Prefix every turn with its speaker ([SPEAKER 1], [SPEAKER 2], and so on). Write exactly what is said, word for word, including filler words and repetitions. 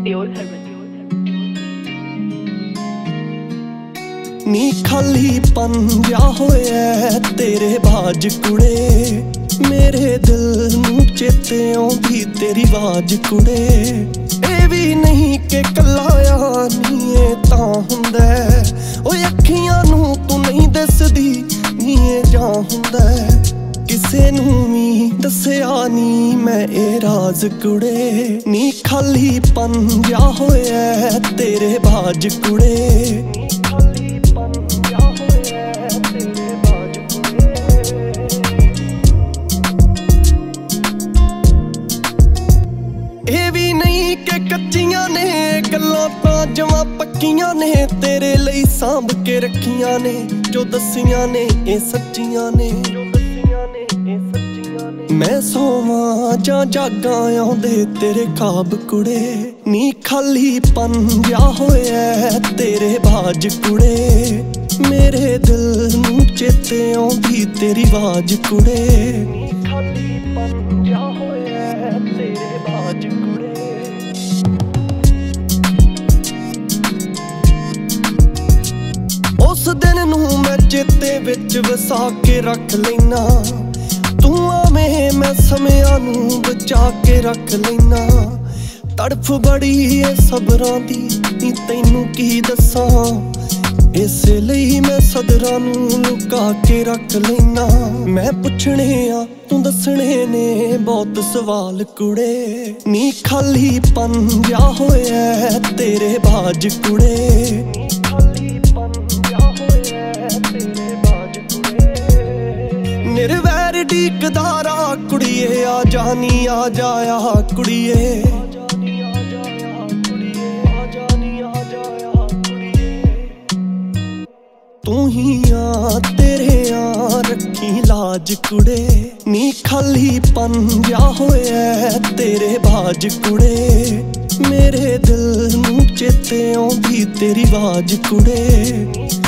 [SPEAKER 1] Pure Harman.
[SPEAKER 2] नी खाली पन जा होया तेरे बाज कुड़े, मेरे दिल नूं चेते आउंदी तेरी बाज कुड़े। ए भी नहीं कि कल्ला यार नी ए तां हुंदा ओए अखियां नूं तू नहीं दसदी नी ए जां हुंदा। किसे नूं भी दस्सिया नी मैं ए राज कुड़े। नी खाली पन जा होया तेरे बाज कुड़े, कच्चियां ने गल्लां तां जवां पक्कियां ने, तेरे लई सांभ के रखियां ने, जो दसियां ने ए सच्चियां ने। मैं सोवां जां जागां आउंदे तेरे ख्वाब कुड़े। नी खाली पन जा होया तेरे बाज कुड़े, मेरे दिल नूं चेते आउंदी तेरी बाज कुड़े। खाली पन जा होया तेरे बाज कुड़े। उस दिन नूं मैं चेते विच वसा के रख लैना, तू आवें मैं समियां नूं बचा के रख लैना। तड़फ बड़ी ए सबरां दी नी तैनूं की दसां, इस लई मैं सदरां नूं लुका के रख लैना। मैं पुछणे आ तू दसणे ने बहुत सवाल कुड़े। नी खाली पन जा होया तेरे बाज कुड़े। निर्वैर डीकदारा कुड़िए आ जानी आ जाया कुड़िए। तू ही आ तेरे आ रखी लाज कुड़े। नी खाली पन जा होया तेरे बाज कुड़े, मेरे दिल नूं चेते आउंदी तेरी बाज कुड़े।